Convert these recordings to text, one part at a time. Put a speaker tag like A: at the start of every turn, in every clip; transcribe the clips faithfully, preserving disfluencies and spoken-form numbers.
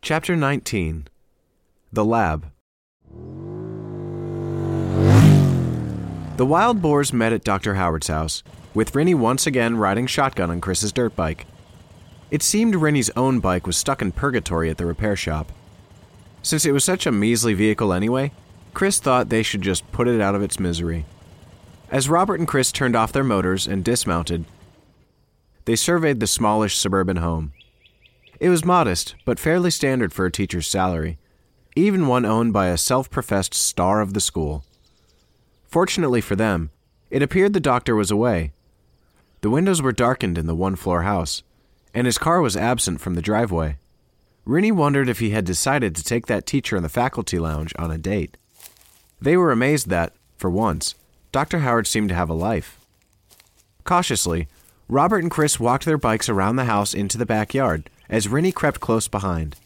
A: Chapter nineteen. The Lab. The wild boars met at Doctor Howard's house, with Rinny once again riding shotgun on Chris's dirt bike. It seemed Rinny's own bike was stuck in purgatory at the repair shop. Since it was such a measly vehicle anyway, Chris thought they should just put it out of its misery. As Robert and Chris turned off their motors and dismounted, they surveyed the smallish suburban home. It was modest, but fairly standard for a teacher's salary, even one owned by a self-professed star of the school. Fortunately for them, it appeared the doctor was away. The windows were darkened in the one-floor house, and his car was absent from the driveway. Rinny wondered if he had decided to take that teacher in the faculty lounge on a date. They were amazed that, for once, Doctor Howard seemed to have a life. Cautiously, Robert and Chris walked their bikes around the house into the backyard, as Rinny crept close behind.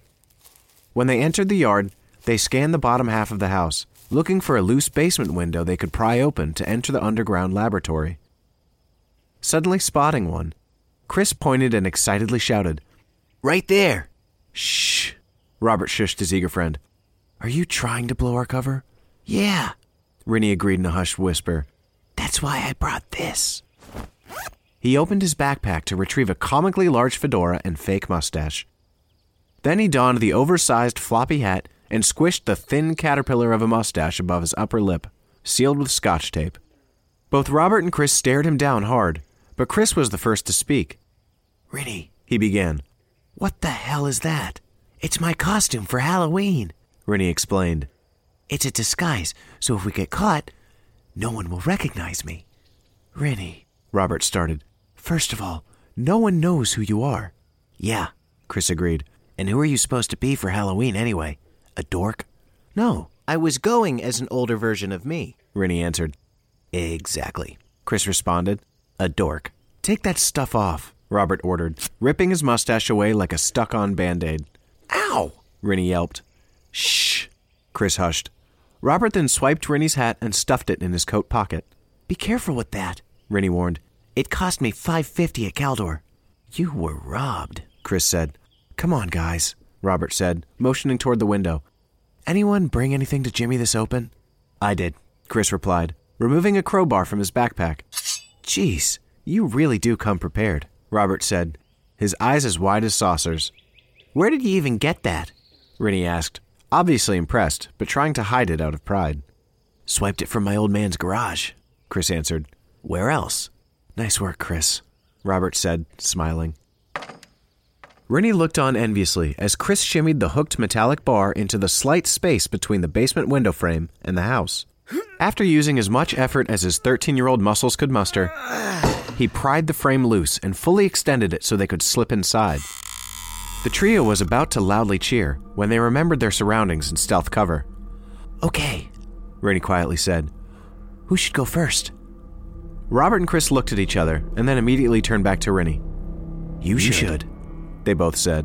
A: When they entered the yard, they scanned the bottom half of the house, looking for a loose basement window they could pry open to enter the underground laboratory. Suddenly spotting one, Chris pointed and excitedly shouted, "Right there!" "Shh!" Robert shushed his eager friend. "Are you trying to blow our cover?"
B: "Yeah,"
A: Rinny agreed in a hushed whisper.
B: "That's why I brought this."
A: He opened his backpack to retrieve a comically large fedora and fake mustache. Then he donned the oversized floppy hat and squished the thin caterpillar of a mustache above his upper lip, sealed with scotch tape. Both Robert and Chris stared him down hard, but Chris was the first to speak.
B: "Rinny,"
A: he began.
B: "What the hell is that?" "It's my costume for Halloween,"
A: Rinny explained.
B: "It's a disguise, so if we get caught, no one will recognize me."
A: "Rinny," Robert started.
B: "First of all, no one knows who you are."
A: "Yeah," Chris agreed.
B: "And who are you supposed to be for Halloween anyway? A dork?"
A: "No,
B: I was going as an older version of me,"
A: Rinny answered.
B: "Exactly,"
A: Chris responded.
B: "A dork."
A: "Take that stuff off," Robert ordered, ripping his mustache away like a stuck-on Band-Aid.
B: "Ow!"
A: Rinny yelped. "Shh," Chris hushed. Robert then swiped Rinny's hat and stuffed it in his coat pocket.
B: "Be careful with that,"
A: Rinny warned.
B: "It cost me five fifty at Caldor." "You were robbed,"
A: Chris said. "Come on, guys," Robert said, motioning toward the window. "Anyone bring anything to jimmy this open?"
B: "I did,"
A: Chris replied, removing a crowbar from his backpack. "Geez, you really do come prepared," Robert said, his eyes as wide as saucers.
B: "Where did you even get that?"
A: Rinny asked, obviously impressed, but trying to hide it out of pride.
B: "Swiped it from my old man's garage,"
A: Chris answered.
B: "Where else?"
A: "Nice work, Chris," Robert said, smiling. Rinny looked on enviously as Chris shimmied the hooked metallic bar into the slight space between the basement window frame and the house. After using as much effort as his thirteen-year-old muscles could muster, he pried the frame loose and fully extended it so they could slip inside. The trio was about to loudly cheer when they remembered their surroundings and stealth cover.
B: "Okay,"
A: Rinny quietly said.
B: "Who should go first?"
A: Robert and Chris looked at each other and then immediately turned back to Rinny.
B: You, you should. should,
A: they both said.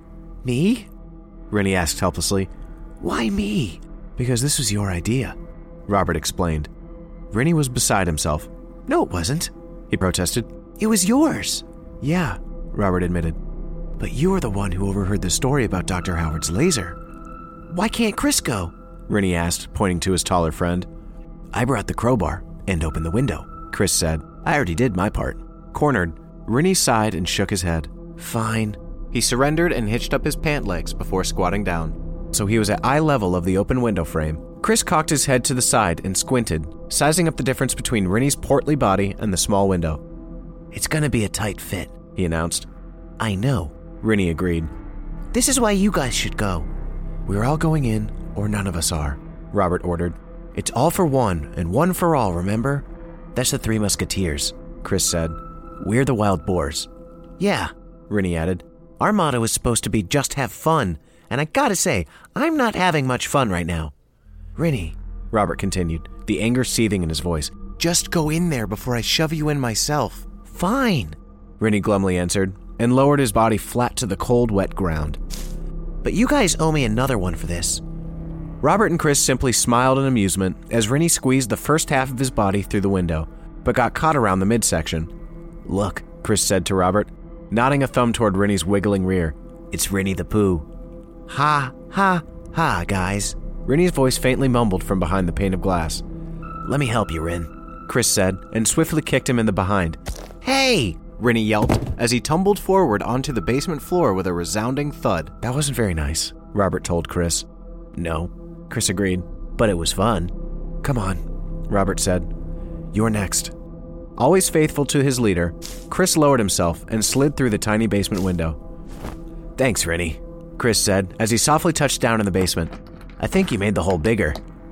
B: "Me?"
A: Rinny asked helplessly.
B: "Why me?"
A: "Because this was your idea," Robert explained. Rinny was beside himself.
B: "No, it wasn't,"
A: he protested.
B: "It was yours."
A: "Yeah," Robert admitted.
B: "But you were the one who overheard the story about Doctor Howard's laser." "Why can't Chris go?"
A: Rinny asked, pointing to his taller friend.
B: "I brought the crowbar and opened the window," Chris said. "I already did my part."
A: Cornered, Rinny sighed and shook his head.
B: "Fine."
A: He surrendered and hitched up his pant legs before squatting down, so he was at eye level of the open window frame. Chris cocked his head to the side and squinted, sizing up the difference between Rinny's portly body and the small window.
B: "It's gonna be a tight fit,"
A: he announced.
B: "I know,"
A: Rinny agreed.
B: "This is why you guys should go."
A: "We're all going in, or none of us are," Robert ordered.
B: "It's all for one, and one for all, remember? That's the Three Musketeers," Chris said. "We're the wild boars." "Yeah," Rinny added. "Our motto is supposed to be just have fun, and I gotta say, I'm not having much fun right now." "Rinny," Robert continued, the anger seething in his voice,
A: "just go in there before I shove you in myself."
B: "Fine,"
A: Rinny glumly answered, and lowered his body flat to the cold, wet ground.
B: "But you guys owe me another one for this."
A: Robert and Chris simply smiled in amusement as Rinny squeezed the first half of his body through the window, but got caught around the midsection.
B: "Look,"
A: Chris said to Robert, nodding a thumb toward Rinny's wiggling rear.
B: "It's Rinny the Pooh." Ha, ha, ha, guys.
A: Rennie's voice faintly mumbled from behind the pane of glass.
B: Let me help you, Rin,
A: Chris said, and swiftly kicked him in the behind.
B: Hey!
A: Rennie yelped as he tumbled forward onto the basement floor with a resounding thud.
B: That wasn't very nice,
A: Robert told Chris.
B: No,
A: Chris agreed.
B: But it was fun.
A: Come on, Robert said.
B: You're next.
A: Always faithful to his leader, Chris lowered himself and slid through the tiny basement window.
B: Thanks, Rennie,
A: Chris said as he softly touched down in the basement.
B: I think you made the hole bigger.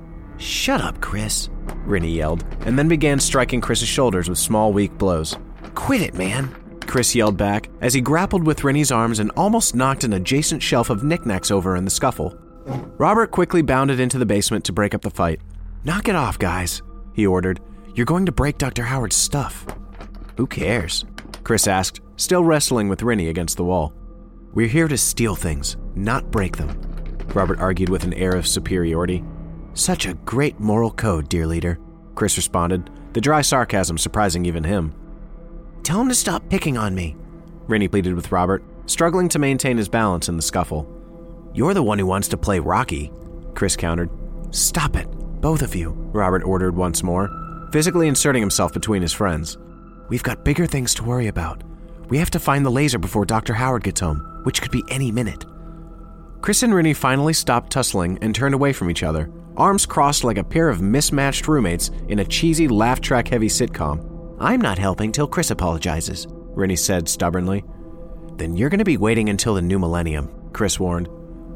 B: Shut up, Chris,
A: Rennie yelled, and then began striking Chris's shoulders with small, weak blows.
B: Quit it, man,
A: Chris yelled back as he grappled with Rennie's arms and almost knocked an adjacent shelf of knickknacks over in the scuffle. Robert quickly bounded into the basement to break up the fight.
B: Knock it off, guys,
A: he ordered.
B: You're going to break Doctor Howard's stuff.
A: Who cares? Chris asked, still wrestling with Rennie against the wall.
B: We're here to steal things, not break them,
A: Robert argued with an air of superiority.
B: Such a great moral code, dear leader,
A: Chris responded, the dry sarcasm surprising even him.
B: Tell him to stop picking on me,
A: Rennie pleaded with Robert, struggling to maintain his balance in the scuffle.
B: You're the one who wants to play Rocky,
A: Chris countered.
B: Stop it, both of you,
A: Robert ordered once more, physically inserting himself between his friends.
B: We've got bigger things to worry about. We have to find the laser before Doctor Howard gets home, which could be any minute.
A: Chris and Rennie finally stopped tussling and turned away from each other, arms crossed like a pair of mismatched roommates in a cheesy laugh-track-heavy sitcom.
B: I'm not helping till Chris apologizes,
A: Rennie said stubbornly.
B: Then you're going to be waiting until the new millennium,
A: Chris warned.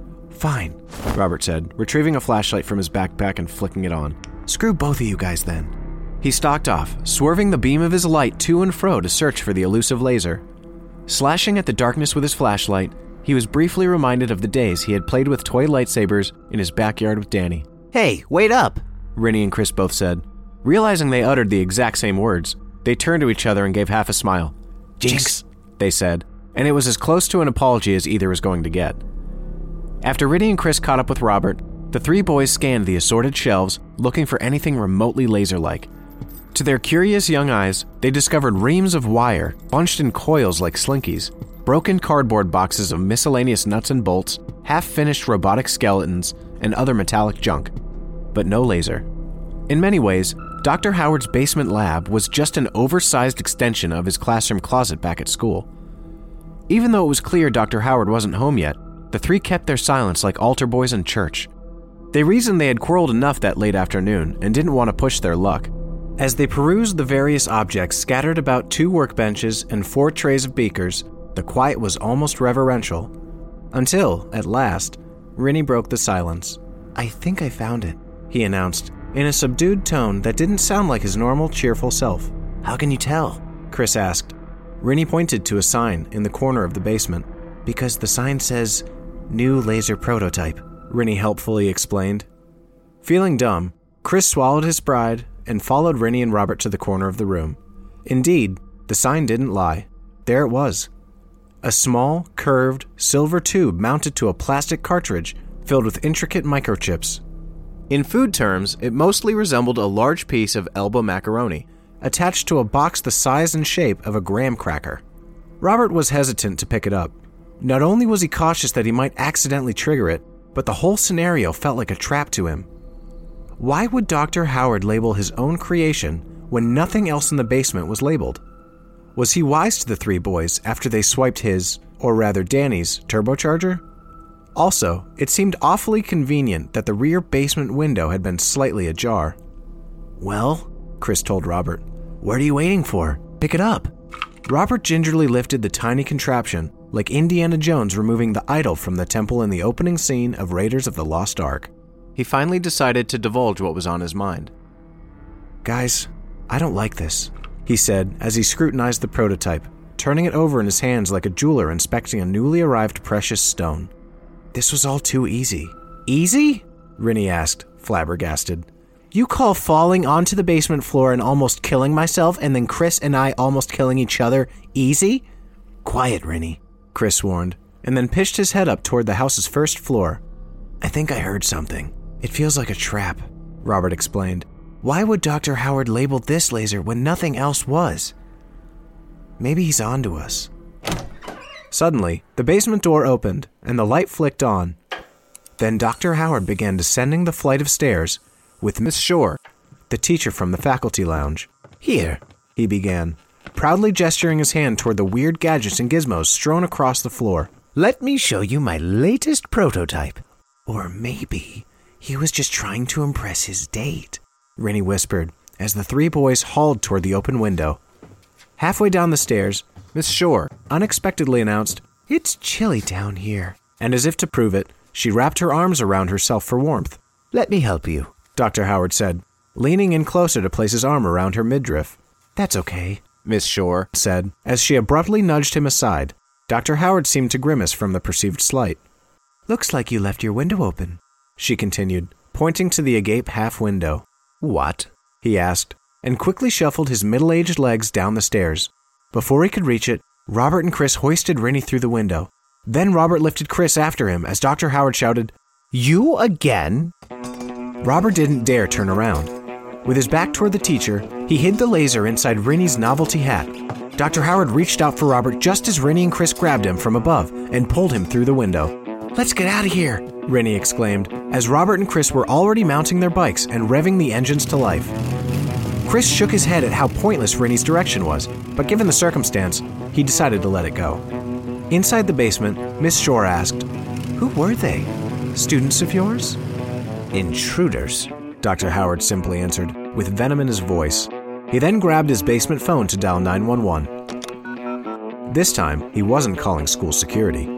B: Fine,
A: Robert said, retrieving a flashlight from his backpack and flicking it on.
B: Screw both of you guys then.
A: He stalked off, swerving the beam of his light to and fro to search for the elusive laser. Slashing at the darkness with his flashlight, he was briefly reminded of the days he had played with toy lightsabers in his backyard with Danny.
B: Hey, wait up,
A: Rennie and Chris both said. Realizing they uttered the exact same words, they turned to each other and gave half a smile.
B: Jinx,
A: they said, and it was as close to an apology as either was going to get. After Rennie and Chris caught up with Robert, the three boys scanned the assorted shelves, looking for anything remotely laser-like. To their curious young eyes, they discovered reams of wire, bunched in coils like slinkies, broken cardboard boxes of miscellaneous nuts and bolts, half-finished robotic skeletons, and other metallic junk. But no laser. In many ways, Doctor Howard's basement lab was just an oversized extension of his classroom closet back at school. Even though it was clear Doctor Howard wasn't home yet, the three kept their silence like altar boys in church. They reasoned they had quarreled enough that late afternoon and didn't want to push their luck. As they perused the various objects scattered about two workbenches and four trays of beakers, the quiet was almost reverential. Until, at last, Rennie broke the silence.
B: I think I found it,
A: he announced, in a subdued tone that didn't sound like his normal, cheerful self.
B: How can you tell?
A: Chris asked. Rennie pointed to a sign in the corner of the basement.
B: Because the sign says, New Laser Prototype,
A: Rennie helpfully explained. Feeling dumb, Chris swallowed his pride and followed Rennie and Robert to the corner of the room. Indeed, the sign didn't lie. There it was. A small, curved, silver tube mounted to a plastic cartridge filled with intricate microchips. In food terms, it mostly resembled a large piece of Elba macaroni, attached to a box the size and shape of a graham cracker. Robert was hesitant to pick it up. Not only was he cautious that he might accidentally trigger it, but the whole scenario felt like a trap to him. Why would Doctor Howard label his own creation when nothing else in the basement was labeled? Was he wise to the three boys after they swiped his, or rather Danny's, turbocharger? Also, it seemed awfully convenient that the rear basement window had been slightly ajar.
B: Well, Chris told Robert, what are you waiting for? Pick it up.
A: Robert gingerly lifted the tiny contraption, like Indiana Jones removing the idol from the temple in the opening scene of Raiders of the Lost Ark. He finally decided to divulge what was on his mind. Guys, I don't like this, he said as he scrutinized the prototype, turning it over in his hands like a jeweler inspecting a newly arrived precious stone. This was all too easy. Easy? Rennie asked, flabbergasted. You call falling onto the basement floor and almost killing myself and then Chris and I almost killing each other easy?
B: Quiet, Rennie,
A: Chris warned, and then pitched his head up toward the house's first floor.
B: I think I heard something.
A: It feels like a trap, Robert explained. Why would Doctor Howard label this laser when nothing else was? Maybe he's onto us. Suddenly, the basement door opened, and the light flicked on, Then Doctor Howard began descending the flight of stairs with Miss Shore, the teacher from the faculty lounge.
B: Here,
A: he began, proudly gesturing his hand toward the weird gadgets and gizmos strewn across the floor.
B: Let me show you my latest prototype. Or maybe he was just trying to impress his date,
A: Rennie whispered as the three boys hauled toward the open window. Halfway down the stairs, Miss Shore unexpectedly announced,
B: It's chilly down here.
A: And as if to prove it, she wrapped her arms around herself for warmth.
B: Let me help you,
A: Doctor Howard said, leaning in closer to place his arm around her midriff.
B: That's okay,
A: Miss Shore said, as she abruptly nudged him aside. Doctor Howard seemed to grimace from the perceived slight.
B: Looks like you left your window open,
A: she continued, pointing to the agape half window.
B: What?
A: he asked, and quickly shuffled his middle-aged legs down the stairs. Before he could reach it, Robert and Chris hoisted Rennie through the window. Then Robert lifted Chris after him as Doctor Howard shouted,
B: You again?
A: Robert didn't dare turn around. With his back toward the teacher, he hid the laser inside Rennie's novelty hat. Doctor Howard reached out for Robert just as Rennie and Chris grabbed him from above and pulled him through the window.
B: Let's get out of here,
A: Rennie exclaimed, as Robert and Chris were already mounting their bikes and revving the engines to life. Chris shook his head at how pointless Rennie's direction was, but given the circumstance, he decided to let it go. Inside the basement, Miss Shore asked,
B: Who were they?
A: Students of yours?
B: Intruders,
A: Doctor Howard simply answered, with venom in his voice. He then grabbed his basement phone to dial nine one one. This time, he wasn't calling school security.